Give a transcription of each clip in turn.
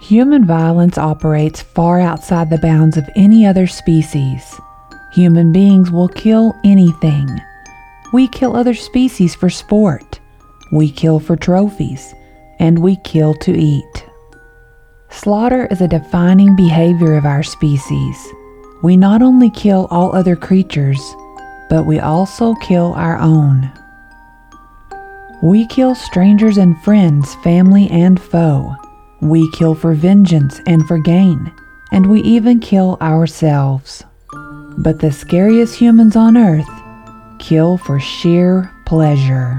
Human violence operates far outside the bounds of any other species. Human beings will kill anything. We kill other species for sport. We kill for trophies. And we kill to eat. Slaughter is a defining behavior of our species. We not only kill all other creatures, but we also kill our own. We kill strangers and friends, family and foe. We kill for vengeance and for gain, and we even kill ourselves. But the scariest humans on earth kill for sheer pleasure.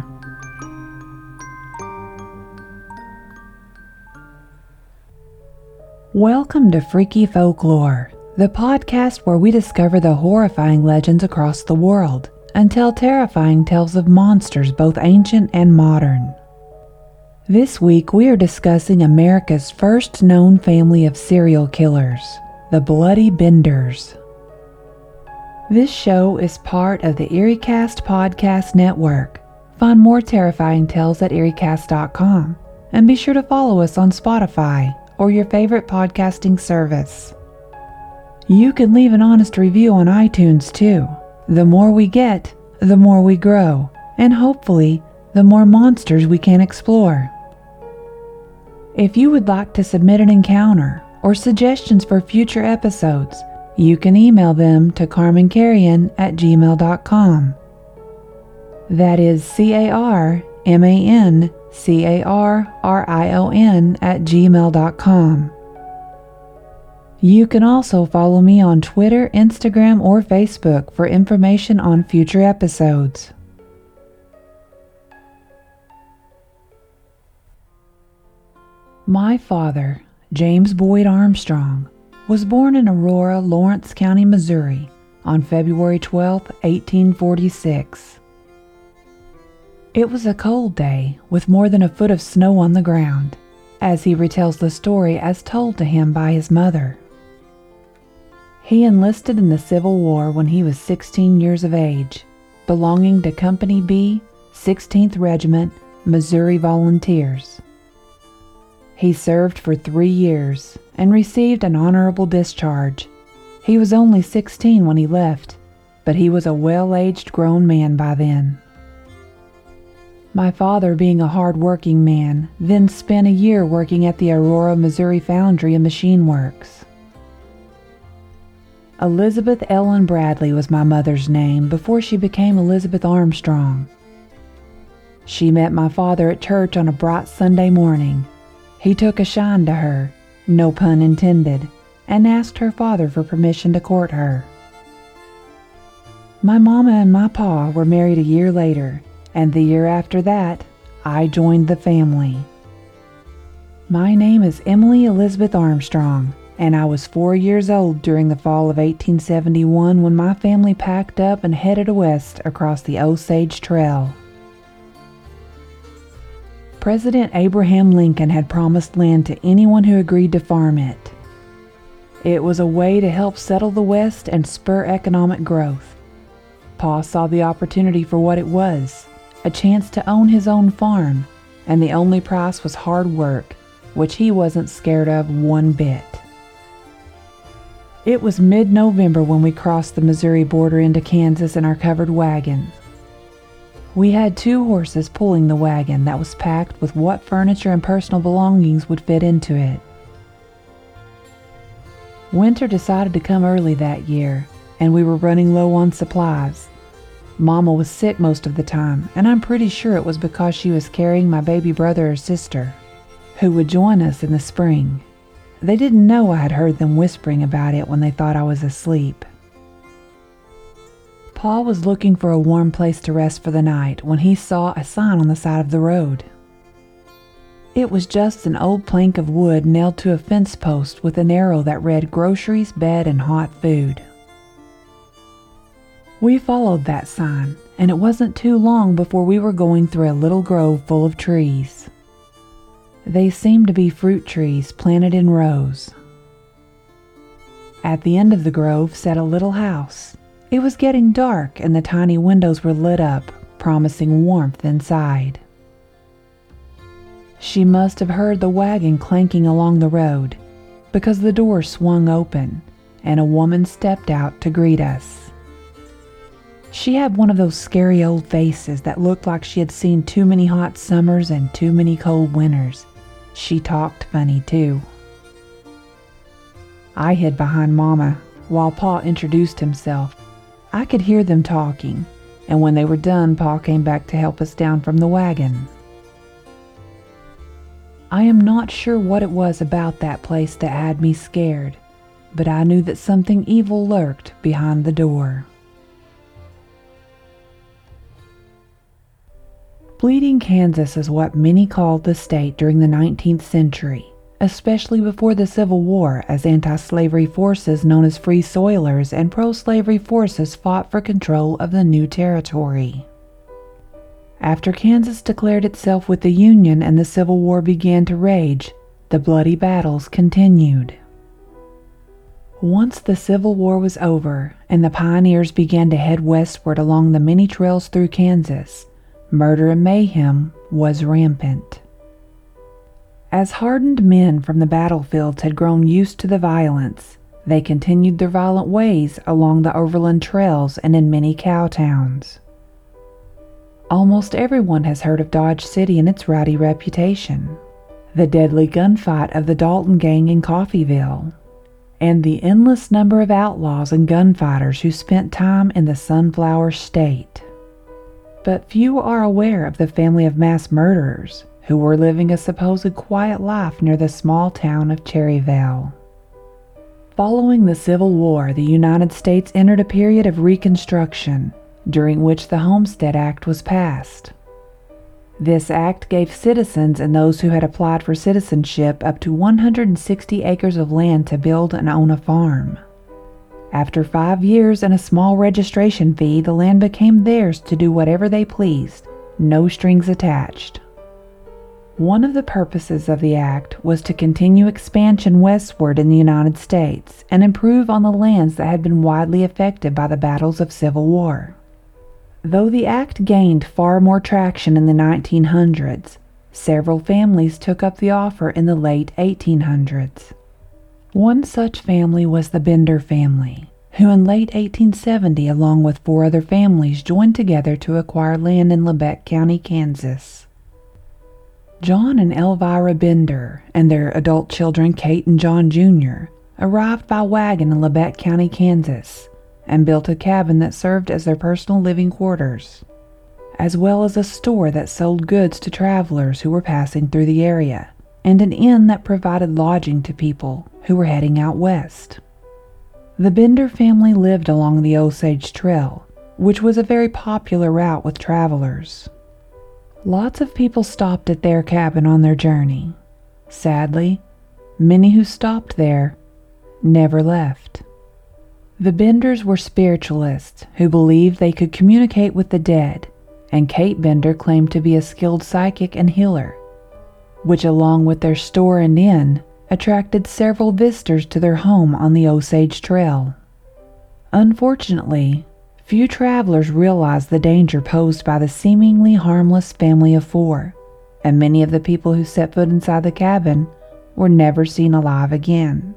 Welcome to Freaky Folklore, the podcast where we discover the horrifying legends across the world and tell terrifying tales of monsters both ancient and modern. This week we are discussing America's first known family of serial killers, the Bloody Benders. This show is part of the EerieCast podcast network. Find more terrifying tales at EerieCast.com and be sure to follow us on Spotify or your favorite podcasting service. You can leave an honest review on iTunes too. The more we get, the more we grow, and hopefully, the more monsters we can explore. If you would like to submit an encounter or suggestions for future episodes, you can email them to carmancarrion@gmail.com. That is carmancarrion@gmail.com. You can also follow me on Twitter, Instagram, or Facebook for information on future episodes. My father, James Boyd Armstrong, was born in Aurora, Lawrence County, Missouri on February 12, 1846. It was a cold day with more than a foot of snow on the ground, as he retells the story as told to him by his mother. He enlisted in the Civil War when he was 16 years of age, belonging to Company B, 16th Regiment, Missouri Volunteers. He served for 3 years and received an honorable discharge. He was only 16 when he left, but he was a well-aged grown man by then. My father, being a hard-working man, then spent a year working at the Aurora, Missouri Foundry and Machine Works. Elizabeth Ellen Bradley was my mother's name before she became Elizabeth Armstrong. She met my father at church on a bright Sunday morning. He took a shine to her, no pun intended, and asked her father for permission to court her. My mama and my pa were married a year later, and the year after that, I joined the family. My name is Emily Elizabeth Armstrong, and I was 4 years old during the fall of 1871 when my family packed up and headed west across the Osage Trail. President Abraham Lincoln had promised land to anyone who agreed to farm it. It was a way to help settle the West and spur economic growth. Pa saw the opportunity for what it was, a chance to own his own farm, and the only price was hard work, which he wasn't scared of one bit. It was mid-November when we crossed the Missouri border into Kansas in our covered wagon. We had 2 horses pulling the wagon that was packed with what furniture and personal belongings would fit into it. Winter decided to come early that year, and we were running low on supplies. Mama was sick most of the time, and I'm pretty sure it was because she was carrying my baby brother or sister, who would join us in the spring. They didn't know I had heard them whispering about it when they thought I was asleep. Pa was looking for a warm place to rest for the night when he saw a sign on the side of the road. It was just an old plank of wood nailed to a fence post with an arrow that read groceries, bed, and hot food. We followed that sign, and it wasn't too long before we were going through a little grove full of trees. They seemed to be fruit trees planted in rows. At the end of the grove sat a little house. It was getting dark and the tiny windows were lit up, promising warmth inside. She must have heard the wagon clanking along the road, because the door swung open and a woman stepped out to greet us. She had one of those scary old faces that looked like she had seen too many hot summers and too many cold winters. She talked funny too. I hid behind Mama while Pa introduced himself. I could hear them talking, and when they were done, Pa came back to help us down from the wagon. I am not sure what it was about that place that had me scared, but I knew that something evil lurked behind the door. Bleeding Kansas is what many called the state during the 19th century, especially before the Civil War, as anti-slavery forces known as Free Soilers and pro-slavery forces fought for control of the new territory. After Kansas declared itself with the Union and the Civil War began to rage, the bloody battles continued. Once the Civil War was over and the pioneers began to head westward along the many trails through Kansas, murder and mayhem was rampant. As hardened men from the battlefields had grown used to the violence, they continued their violent ways along the overland trails and in many cow towns. Almost everyone has heard of Dodge City and its rowdy reputation, the deadly gunfight of the Dalton Gang in Coffeyville, and the endless number of outlaws and gunfighters who spent time in the Sunflower State. But few are aware of the family of mass murderers who were living a supposed quiet life near the small town of Cherryvale. Following the Civil War, the United States entered a period of Reconstruction, during which the Homestead Act was passed. This act gave citizens and those who had applied for citizenship up to 160 acres of land to build and own a farm. After 5 years and a small registration fee, the land became theirs to do whatever they pleased, no strings attached. One of the purposes of the act was to continue expansion westward in the United States and improve on the lands that had been widely affected by the battles of Civil War. Though the act gained far more traction in the 1900s, several families took up the offer in the late 1800s. One such family was the Bender family, who in late 1870, along with 4 other families, joined together to acquire land in Lebec County, Kansas. John and Elvira Bender and their adult children, Kate and John Jr., arrived by wagon in Lebec County, Kansas, and built a cabin that served as their personal living quarters, as well as a store that sold goods to travelers who were passing through the area, and an inn that provided lodging to people who were heading out west. The Bender family lived along the Osage Trail, which was a very popular route with travelers. Lots of people stopped at their cabin on their journey. Sadly, many who stopped there never left. The Benders were spiritualists who believed they could communicate with the dead, and Kate Bender claimed to be a skilled psychic and healer, which along with their store and inn, attracted several visitors to their home on the Osage Trail. Unfortunately, few travelers realized the danger posed by the seemingly harmless family of 4, and many of the people who set foot inside the cabin were never seen alive again.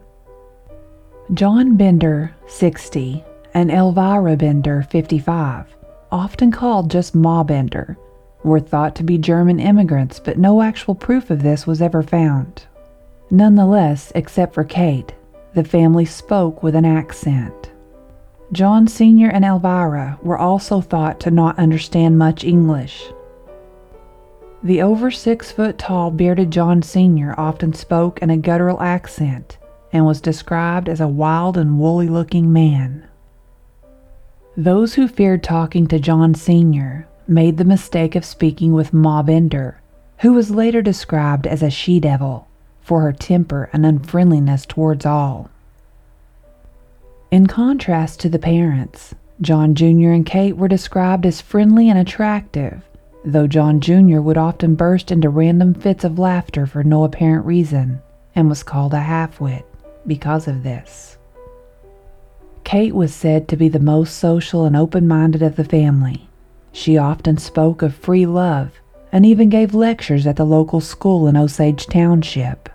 John Bender, 60, and Elvira Bender, 55, often called just Ma Bender, were thought to be German immigrants, but no actual proof of this was ever found. Nonetheless, except for Kate, the family spoke with an accent. John Sr. and Elvira were also thought to not understand much English. The over 6-foot-tall bearded John Sr. often spoke in a guttural accent and was described as a wild and woolly-looking man. Those who feared talking to John Sr. made the mistake of speaking with Ma Bender, who was later described as a she-devil for her temper and unfriendliness towards all. In contrast to the parents, John Jr. and Kate were described as friendly and attractive, though John Jr. would often burst into random fits of laughter for no apparent reason and was called a half-wit because of this. Kate was said to be the most social and open-minded of the family. She often spoke of free love and even gave lectures at the local school in Osage Township.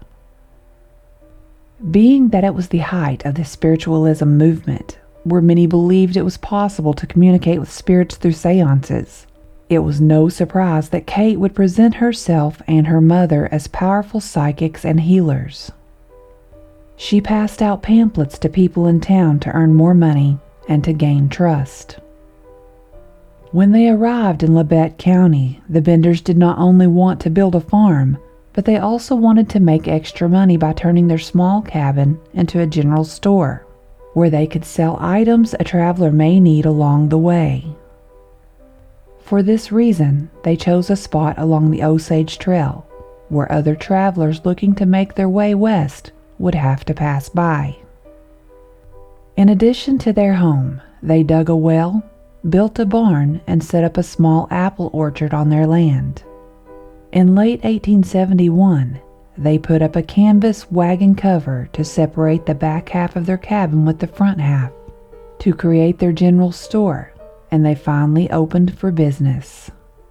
Being that it was the height of the spiritualism movement, where many believed it was possible to communicate with spirits through seances, it was no surprise that Kate would present herself and her mother as powerful psychics and healers. She passed out pamphlets to people in town to earn more money and to gain trust. When they arrived in Labette County, the Benders did not only want to build a farm, but they also wanted to make extra money by turning their small cabin into a general store, where they could sell items a traveler may need along the way. For this reason, they chose a spot along the Osage Trail, where other travelers looking to make their way west would have to pass by. In addition to their home, they dug a well, built a barn, and set up a small apple orchard on their land. In late 1871, they put up a canvas wagon cover to separate the back half of their cabin with the front half to create their general store, and they finally opened for business.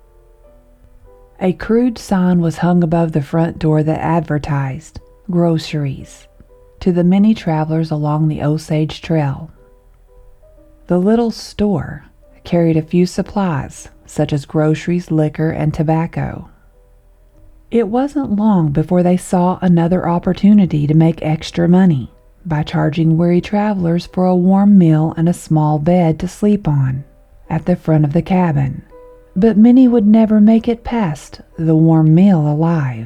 A crude sign was hung above the front door that advertised groceries to the many travelers along the Osage Trail. The little store carried a few supplies, such as groceries, liquor, and tobacco. It wasn't long before they saw another opportunity to make extra money by charging weary travelers for a warm meal and a small bed to sleep on at the front of the cabin, but many would never make it past the warm meal alive.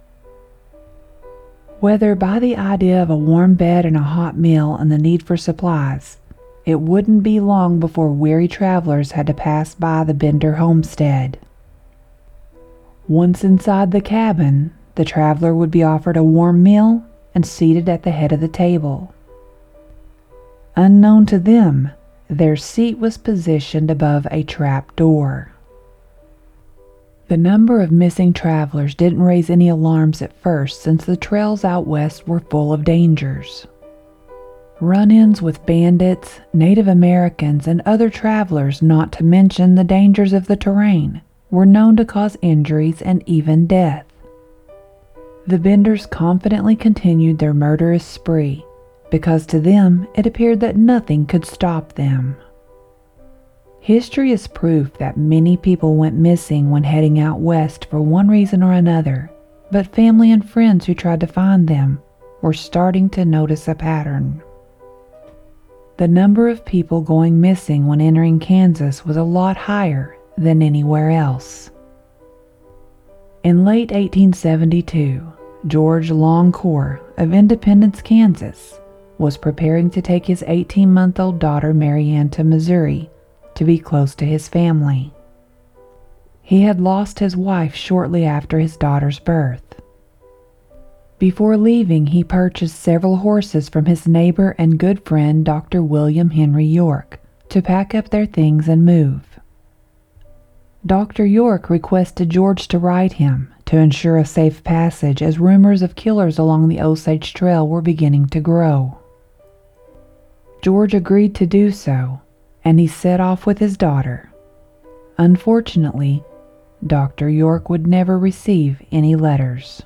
Whether by the idea of a warm bed and a hot meal and the need for supplies, it wouldn't be long before weary travelers had to pass by the Bender homestead. Once inside the cabin, the traveler would be offered a warm meal and seated at the head of the table. Unknown to them, their seat was positioned above a trap door. The number of missing travelers didn't raise any alarms at first, since the trails out west were full of dangers. Run-ins with bandits, Native Americans, and other travelers, not to mention the dangers of the terrain, were known to cause injuries and even death. The Benders confidently continued their murderous spree, because to them it appeared that nothing could stop them. History is proof that many people went missing when heading out west for one reason or another, but family and friends who tried to find them were starting to notice a pattern. The number of people going missing when entering Kansas was a lot higher than anywhere else. In late 1872, George Longcore of Independence, Kansas, was preparing to take his 18-month-old daughter Marianne to Missouri to be close to his family. He had lost his wife shortly after his daughter's birth. Before leaving, he purchased several horses from his neighbor and good friend Dr. William Henry York to pack up their things and move. Dr. York requested George to ride him to ensure a safe passage, as rumors of killers along the Osage Trail were beginning to grow. George agreed to do so, and he set off with his daughter. Unfortunately, Dr. York would never receive any letters.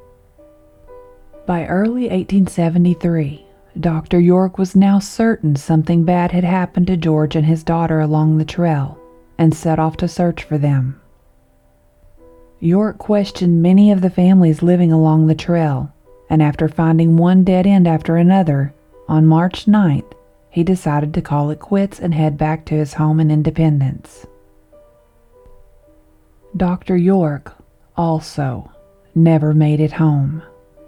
By early 1873, Dr. York was now certain something bad had happened to George and his daughter along the trail, and set off to search for them. York questioned many of the families living along the trail, and after finding one dead end after another, on March 9th, he decided to call it quits and head back to his home in Independence. Dr. York also never made it home.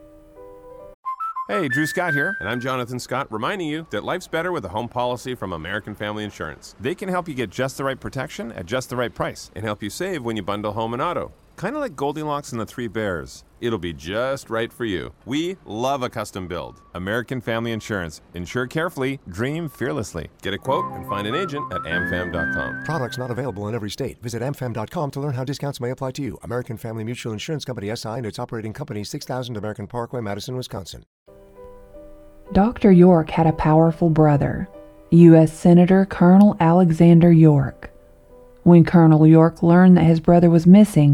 Hey, Drew Scott here, and I'm Jonathan Scott, reminding you that life's better with a home policy from American Family Insurance. They can help you get just the right protection at just the right price and help you save when you bundle home and auto. Kind of like Goldilocks and the Three Bears. It'll be just right for you. We love a custom build. American Family Insurance. Insure carefully, dream fearlessly. Get a quote and find an agent at amfam.com. Products not available in every state. Visit amfam.com to learn how discounts may apply to you. American Family Mutual Insurance Company, SI, and its operating company, 6000 American Parkway, Madison, Wisconsin. Dr. York had a powerful brother, U.S. Senator Colonel Alexander York. When Colonel York learned that his brother was missing,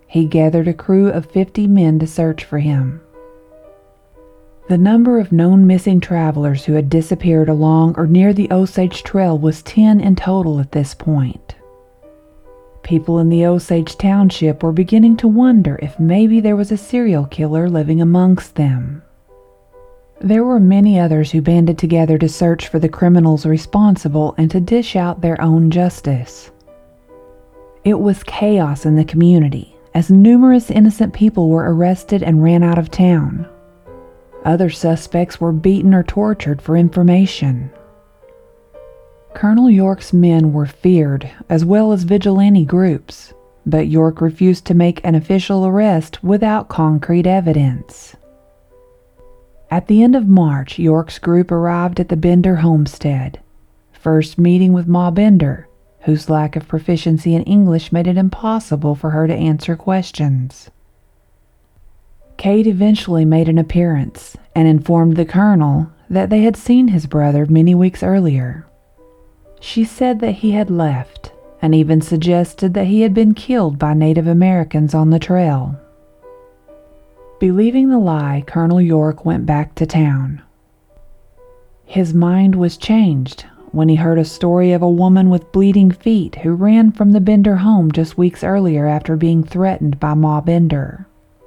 he gathered a crew of 50 men to search for him. The number of known missing travelers who had disappeared along or near the Osage Trail was 10 in total at this point. People in the Osage Township were beginning to wonder if maybe there was a serial killer living amongst them. There were many others who banded together to search for the criminals responsible and to dish out their own justice. It was chaos in the community, as numerous innocent people were arrested and ran out of town. Other suspects were beaten or tortured for information. Colonel York's men were feared, as well as vigilante groups, but York refused to make an official arrest without concrete evidence. At the end of March, York's group arrived at the Bender homestead, first meeting with Ma Bender, whose lack of proficiency in English made it impossible for her to answer questions. Kate eventually made an appearance and informed the colonel that they had seen his brother many weeks earlier. She said that he had left and even suggested that he had been killed by Native Americans on the trail. Believing the lie, Colonel York went back to town. His mind was changed when he heard a story of a woman with bleeding feet who ran from the Bender home just weeks earlier after being threatened by Ma Bender.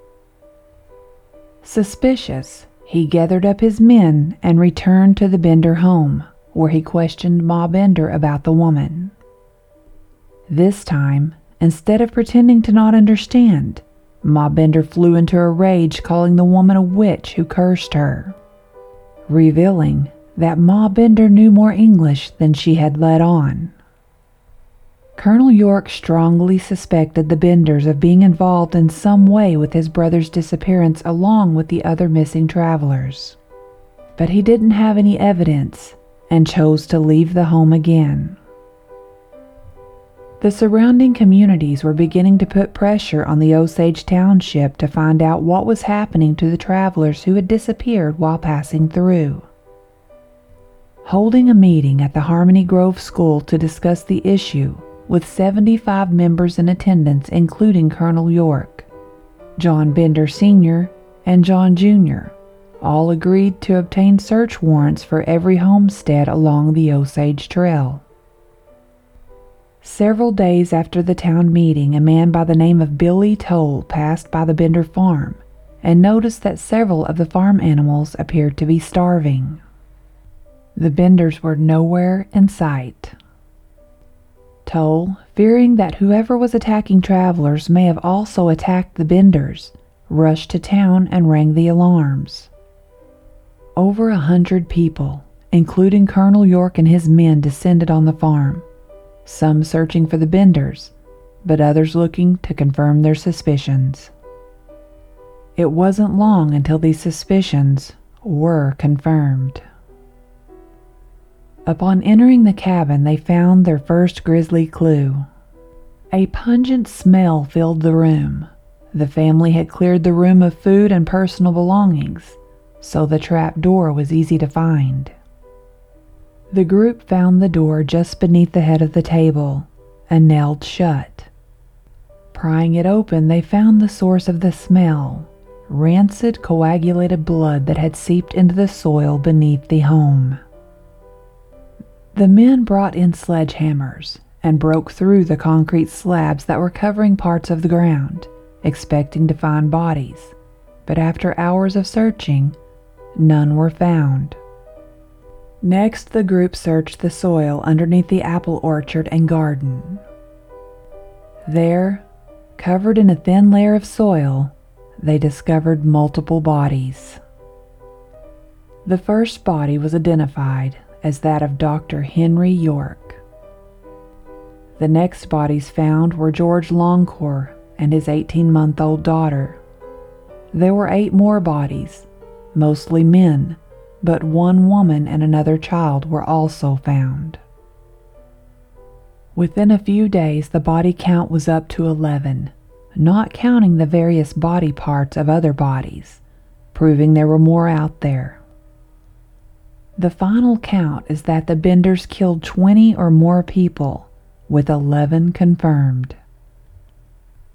Suspicious, he gathered up his men and returned to the Bender home, where he questioned Ma Bender about the woman. This time, instead of pretending to not understand, Ma Bender flew into a rage, calling the woman a witch who cursed her, revealing that Ma Bender knew more English than she had let on. Colonel York strongly suspected the Benders of being involved in some way with his brother's disappearance along with the other missing travelers. But he didn't have any evidence and chose to leave the home again. The surrounding communities were beginning to put pressure on the Osage Township to find out what was happening to the travelers who had disappeared while passing through. Holding a meeting at the Harmony Grove School to discuss the issue, with 75 members in attendance including Colonel York, John Bender Sr., and John Jr., all agreed to obtain search warrants for every homestead along the Osage Trail. Several days after the town meeting, a man by the name of Billy Toll passed by the Bender farm and noticed that several of the farm animals appeared to be starving. The Benders were nowhere in sight. Toll, fearing that whoever was attacking travelers may have also attacked the Benders, rushed to town and rang the alarms. Over 100 people, including Colonel York and his men, descended on the farm, some searching for the Benders, but others looking to confirm their suspicions. It wasn't long until these suspicions were confirmed. Upon entering the cabin, they found their first grisly clue. A pungent smell filled the room. The family had cleared the room of food and personal belongings, so the trap door was easy to find. The group found the door just beneath the head of the table and nailed shut. Prying it open, they found the source of the smell, rancid coagulated blood that had seeped into the soil beneath the home. The men brought in sledgehammers and broke through the concrete slabs that were covering parts of the ground, expecting to find bodies, but after hours of searching, none were found. Next, the group searched the soil underneath the apple orchard and garden. There, covered in a thin layer of soil, they discovered multiple bodies. The first body was identified as that of Dr. Henry York. The next bodies found were George Longcore and his 18-month-old daughter. There were 8 more bodies, mostly men, but 1 woman and another child were also found. Within a few days, the body count was up to 11, not counting the various body parts of other bodies, proving there were more out there. The final count is that the Benders killed 20 or more people, with 11 confirmed.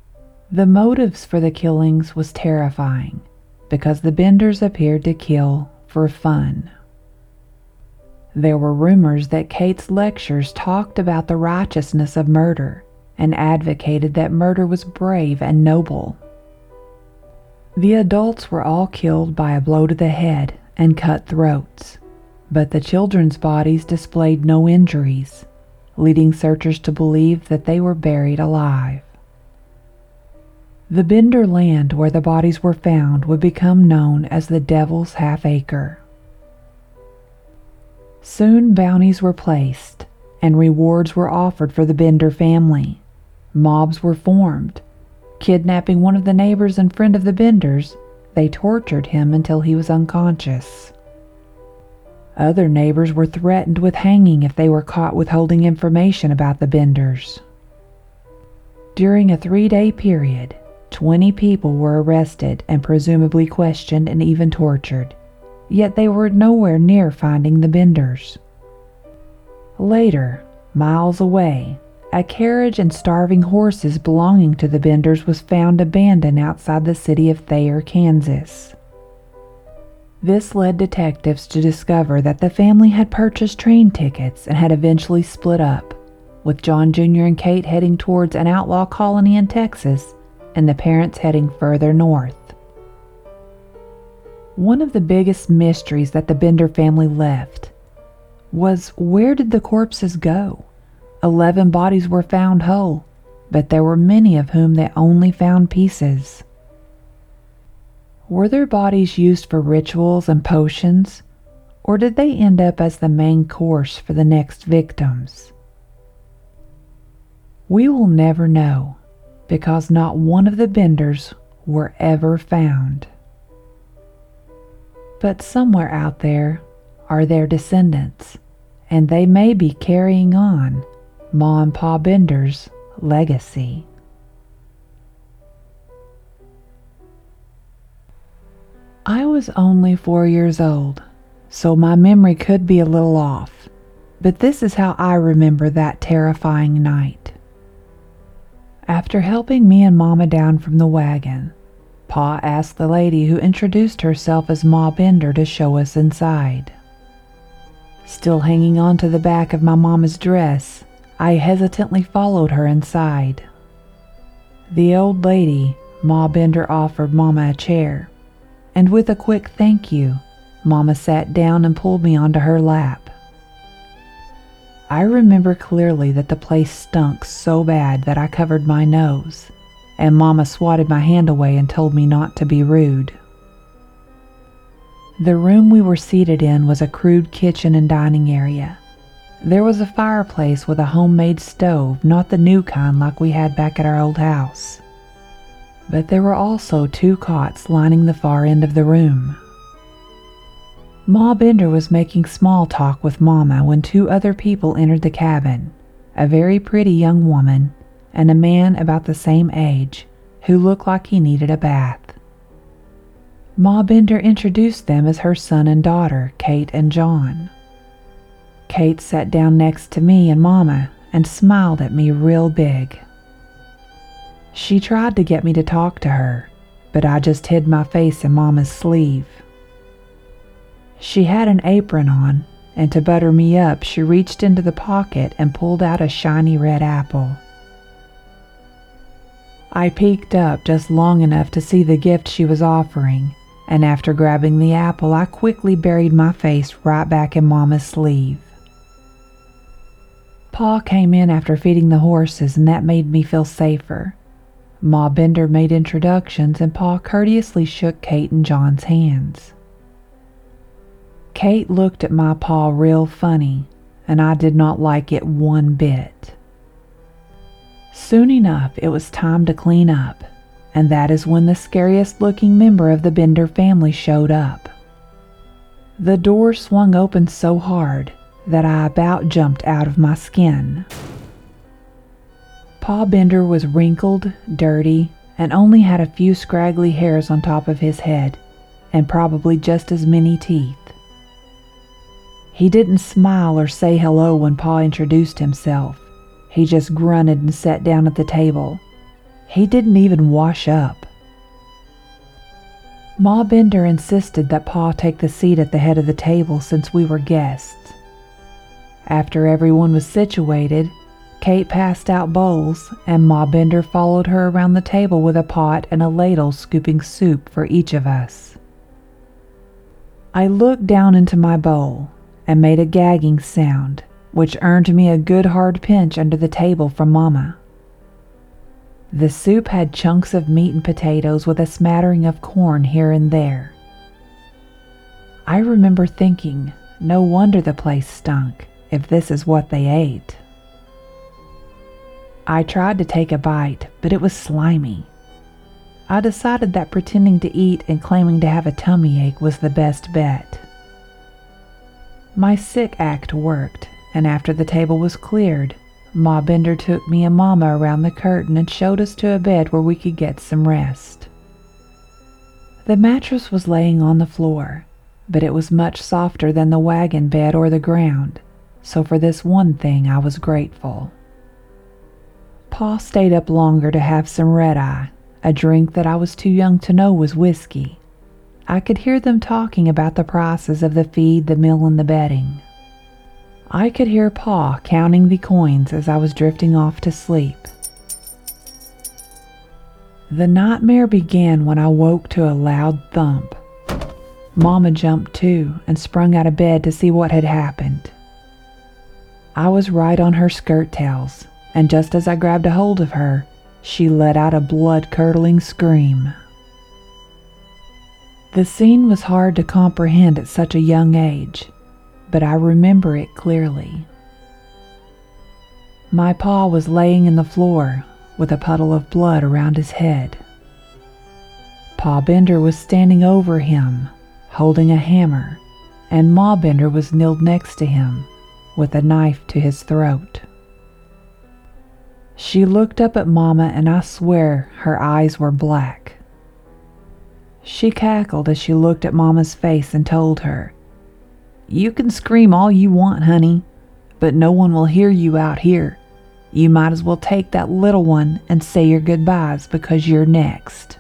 The motives for the killings was terrifying because the Benders appeared to kill for fun. There were rumors that Kate's lectures talked about the righteousness of murder and advocated that murder was brave and noble. The adults were all killed by a blow to the head and cut throats, but the children's bodies displayed no injuries, leading searchers to believe that they were buried alive. The Bender land where the bodies were found would become known as the Devil's Half Acre. Soon bounties were placed, and rewards were offered for the Bender family. Mobs were formed. Kidnapping one of the neighbors and friend of the Benders, they tortured him until he was unconscious. Other neighbors were threatened with hanging if they were caught withholding information about the Benders. During a 3-day period, 20 people were arrested and presumably questioned and even tortured, yet they were nowhere near finding the Benders. Later, miles away, a carriage and starving horses belonging to the Benders was found abandoned outside the city of Thayer, Kansas. This led detectives to discover that the family had purchased train tickets and had eventually split up, with John Jr. and Kate heading towards an outlaw colony in Texas and the parents heading further north. One of the biggest mysteries that the Bender family left was, where did the corpses go? 11 bodies were found whole, but there were many of whom they only found pieces. Were their bodies used for rituals and potions, or did they end up as the main course for the next victims? We will never know, because not one of the Benders were ever found. But somewhere out there are their descendants, and they may be carrying on Ma and Pa Bender's legacy. I was only 4 years old, so my memory could be a little off, but this is how I remember that terrifying night. After helping me and Mama down from the wagon, Pa asked the lady who introduced herself as Ma Bender to show us inside. Still hanging on to the back of my Mama's dress, I hesitantly followed her inside. The old lady, Ma Bender, offered Mama a chair, and with a quick thank you, Mama sat down and pulled me onto her lap. I remember clearly that the place stunk so bad that I covered my nose, and Mama swatted my hand away and told me not to be rude. The room we were seated in was a crude kitchen and dining area. There was a fireplace with a homemade stove, not the new kind like we had back at our old house. But there were also 2 cots lining the far end of the room. Ma Bender was making small talk with Mama when 2 other people entered the cabin, a very pretty young woman and a man about the same age who looked like he needed a bath. Ma Bender introduced them as her son and daughter, Kate and John. Kate sat down next to me and Mama and smiled at me real big. She tried to get me to talk to her, but I just hid my face in Mama's sleeve. She had an apron on, and to butter me up, she reached into the pocket and pulled out a shiny red apple. I peeked up just long enough to see the gift she was offering, and after grabbing the apple, I quickly buried my face right back in Mama's sleeve. Pa came in after feeding the horses, and that made me feel safer. Ma Bender made introductions, and Pa courteously shook Kate and John's hands. Kate looked at my pa real funny, and I did not like it one bit. Soon enough, it was time to clean up, and that is when the scariest looking member of the Bender family showed up. The door swung open so hard that I about jumped out of my skin. Pa Bender was wrinkled, dirty, and only had a few scraggly hairs on top of his head, and probably just as many teeth. He didn't smile or say hello when Pa introduced himself. He just grunted and sat down at the table. He didn't even wash up. Ma Bender insisted that Pa take the seat at the head of the table since we were guests. After everyone was situated, Kate passed out bowls, and Ma Bender followed her around the table with a pot and a ladle scooping soup for each of us. I looked down into my bowl and made a gagging sound, which earned me a good hard pinch under the table from Mama. The soup had chunks of meat and potatoes with a smattering of corn here and there. I remember thinking, no wonder the place stunk, if this is what they ate. I tried to take a bite, but it was slimy. I decided that pretending to eat and claiming to have a tummy ache was the best bet. My sick act worked, and after the table was cleared, Ma Bender took me and Mama around the curtain and showed us to a bed where we could get some rest. The mattress was laying on the floor, but it was much softer than the wagon bed or the ground, so for this one thing I was grateful. Pa stayed up longer to have some red-eye, a drink that I was too young to know was whiskey. I could hear them talking about the prices of the feed, the meal, and the bedding. I could hear Pa counting the coins as I was drifting off to sleep. The nightmare began when I woke to a loud thump. Mama jumped too and sprung out of bed to see what had happened. I was right on her skirt tails, and just as I grabbed a hold of her, she let out a blood-curdling scream. The scene was hard to comprehend at such a young age, but I remember it clearly. My pa was laying in the floor with a puddle of blood around his head. Pa Bender was standing over him, holding a hammer, and Ma Bender was kneeled next to him, with a knife to his throat. She looked up at Mama, and I swear her eyes were black. She cackled as she looked at Mama's face and told her, "You can scream all you want, honey, but no one will hear you out here. You might as well take that little one and say your goodbyes because you're next."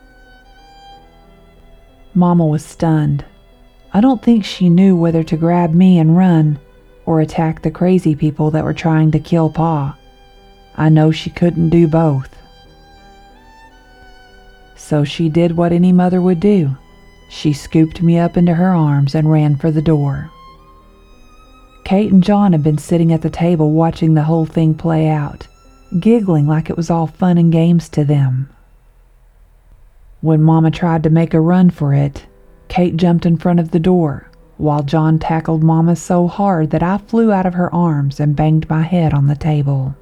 Mama was stunned. I don't think she knew whether to grab me and run or attack the crazy people that were trying to kill Pa. I know she couldn't do both. So she did what any mother would do. She scooped me up into her arms and ran for the door. Kate and John had been sitting at the table watching the whole thing play out, giggling like it was all fun and games to them. When Mama tried to make a run for it, Kate jumped in front of the door, while John tackled Mama so hard that I flew out of her arms and banged my head on the table.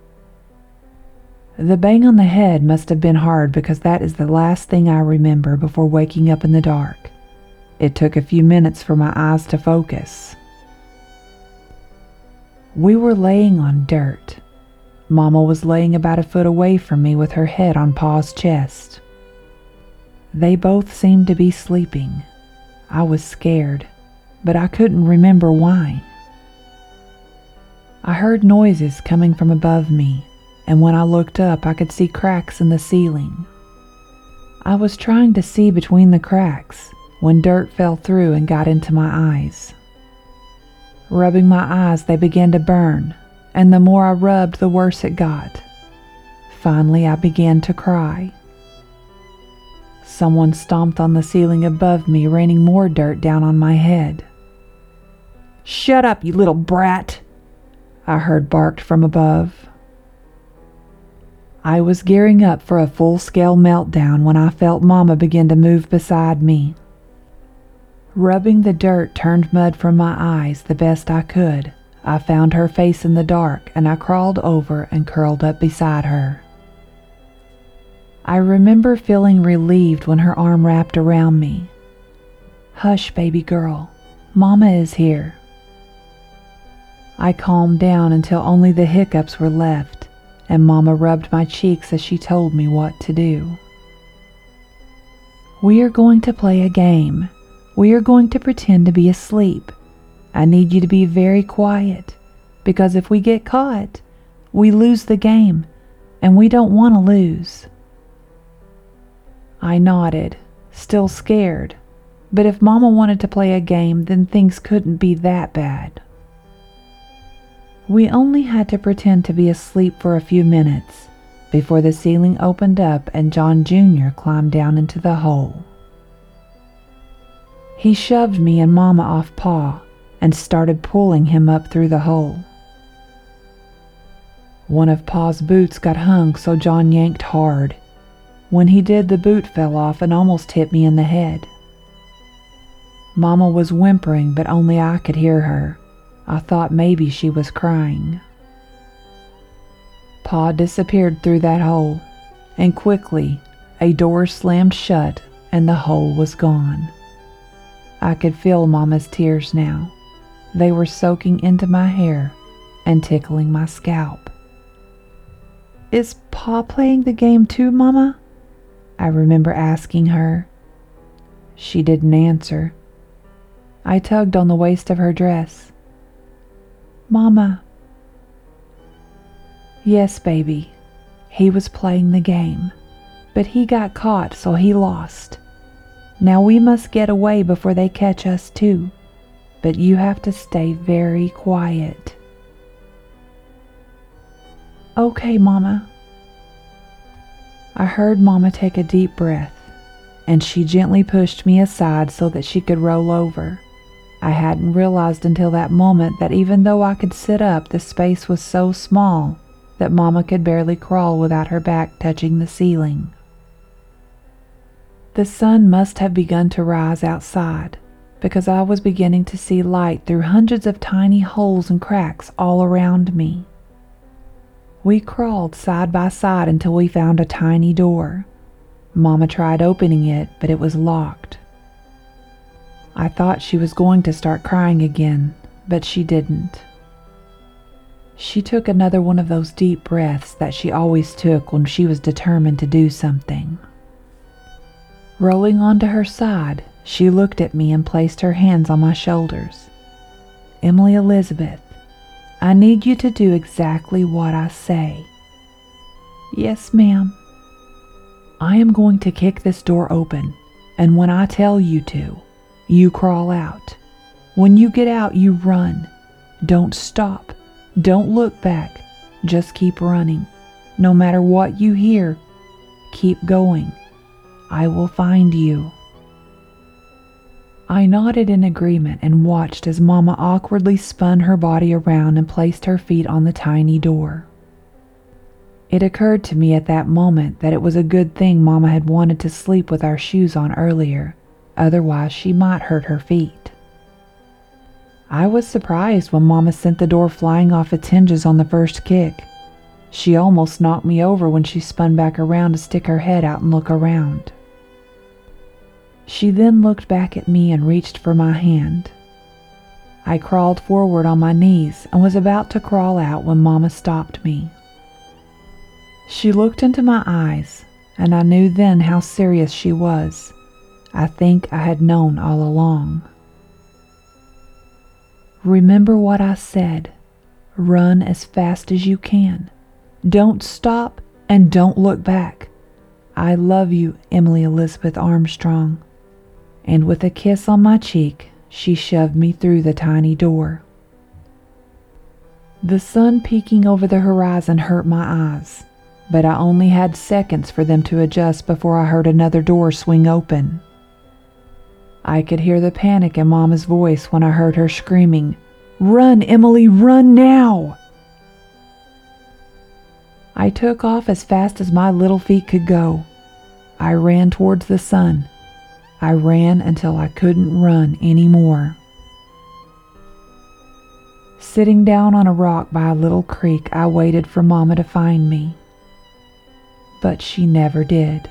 The bang on the head must have been hard because that is the last thing I remember before waking up in the dark. It took a few minutes for my eyes to focus. We were laying on dirt. Mama was laying about a foot away from me with her head on Pa's chest. They both seemed to be sleeping. I was scared, but I couldn't remember why. I heard noises coming from above me, and when I looked up, I could see cracks in the ceiling. I was trying to see between the cracks when dirt fell through and got into my eyes. Rubbing my eyes, they began to burn, and the more I rubbed, the worse it got. Finally, I began to cry. Someone stomped on the ceiling above me, raining more dirt down on my head. "Shut up, you little brat!" I heard barked from above. I was gearing up for a full-scale meltdown when I felt Mama begin to move beside me. Rubbing the dirt turned mud from my eyes the best I could. I found her face in the dark, and I crawled over and curled up beside her. I remember feeling relieved when her arm wrapped around me. "Hush, baby girl. Mama is here." I calmed down until only the hiccups were left, and Mama rubbed my cheeks as she told me what to do. "We are going to play a game. We are going to pretend to be asleep. I need you to be very quiet, because if we get caught, we lose the game, and we don't want to lose." I nodded, still scared, but if Mama wanted to play a game, then things couldn't be that bad. We only had to pretend to be asleep for a few minutes before the ceiling opened up and John Jr. climbed down into the hole. He shoved me and Mama off Pa and started pulling him up through the hole. One of Pa's boots got hung, so John yanked hard. When he did, the boot fell off and almost hit me in the head. Mama was whimpering, but only I could hear her. I thought maybe she was crying. Pa disappeared through that hole, and quickly a door slammed shut and the hole was gone. I could feel Mama's tears now. They were soaking into my hair and tickling my scalp. "Is Pa playing the game too, Mama?" I remember asking her. She didn't answer. I tugged on the waist of her dress. "Mama." "Yes, baby. He was playing the game, but he got caught, so he lost. Now we must get away before they catch us too, but you have to stay very quiet." "Okay, Mama." I heard Mama take a deep breath, and she gently pushed me aside so that she could roll over. I hadn't realized until that moment that even though I could sit up, the space was so small that Mama could barely crawl without her back touching the ceiling. The sun must have begun to rise outside, because I was beginning to see light through hundreds of tiny holes and cracks all around me. We crawled side by side until we found a tiny door. Mama tried opening it, but it was locked. I thought she was going to start crying again, but she didn't. She took another one of those deep breaths that she always took when she was determined to do something. Rolling onto her side, she looked at me and placed her hands on my shoulders. "Emily Elizabeth, I need you to do exactly what I say." "Yes, ma'am." "I am going to kick this door open, and when I tell you to, you crawl out. When you get out, you run. Don't stop. Don't look back. Just keep running. No matter what you hear, keep going. I will find you." I nodded in agreement and watched as Mama awkwardly spun her body around and placed her feet on the tiny door. It occurred to me at that moment that it was a good thing Mama had wanted to sleep with our shoes on earlier, otherwise she might hurt her feet. I was surprised when Mama sent the door flying off its hinges on the first kick. She almost knocked me over when she spun back around to stick her head out and look around. She then looked back at me and reached for my hand. I crawled forward on my knees and was about to crawl out when Mama stopped me. She looked into my eyes, and I knew then how serious she was. I think I had known all along. "Remember what I said. Run as fast as you can. Don't stop and don't look back. I love you, Emily Elizabeth Armstrong." And with a kiss on my cheek, she shoved me through the tiny door. The sun peeking over the horizon hurt my eyes, but I only had seconds for them to adjust before I heard another door swing open. I could hear the panic in Mama's voice when I heard her screaming, "Run, Emily, run now!" I took off as fast as my little feet could go. I ran towards the sun. I ran until I couldn't run anymore. Sitting down on a rock by a little creek, I waited for Mama to find me. But she never did.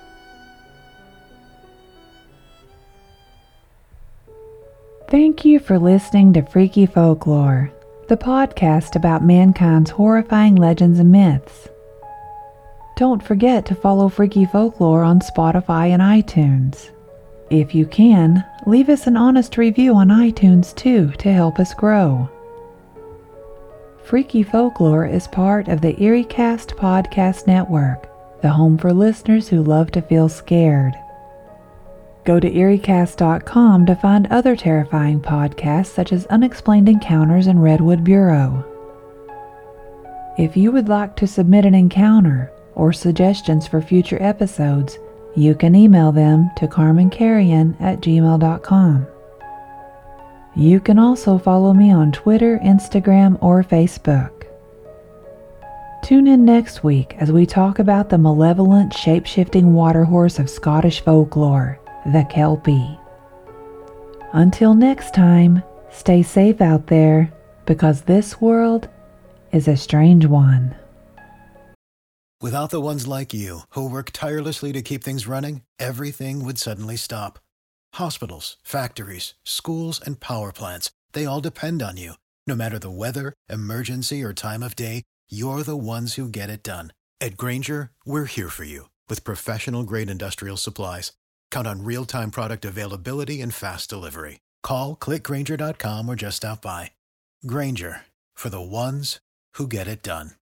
Thank you for listening to Freaky Folklore, the podcast about mankind's horrifying legends and myths. Don't forget to follow Freaky Folklore on Spotify and iTunes. If you can, leave us an honest review on iTunes too to help us grow. Freaky Folklore is part of the EerieCast podcast network, the home for listeners who love to feel scared. Go to EerieCast.com to find other terrifying podcasts such as Unexplained Encounters and Redwood Bureau. If you would like to submit an encounter or suggestions for future episodes, you can email them to carmencarrion@gmail.com. You can also follow me on Twitter, Instagram, or Facebook. Tune in next week as we talk about the malevolent, shape-shifting water horse of Scottish folklore, the Kelpie. Until next time, stay safe out there, because this world is a strange one. Without the ones like you, who work tirelessly to keep things running, everything would suddenly stop. Hospitals, factories, schools, and power plants, they all depend on you. No matter the weather, emergency, or time of day, you're the ones who get it done. At Grainger, we're here for you with professional-grade industrial supplies. Count on real-time product availability and fast delivery. Call, click Grainger.com, or just stop by. Grainger, for the ones who get it done.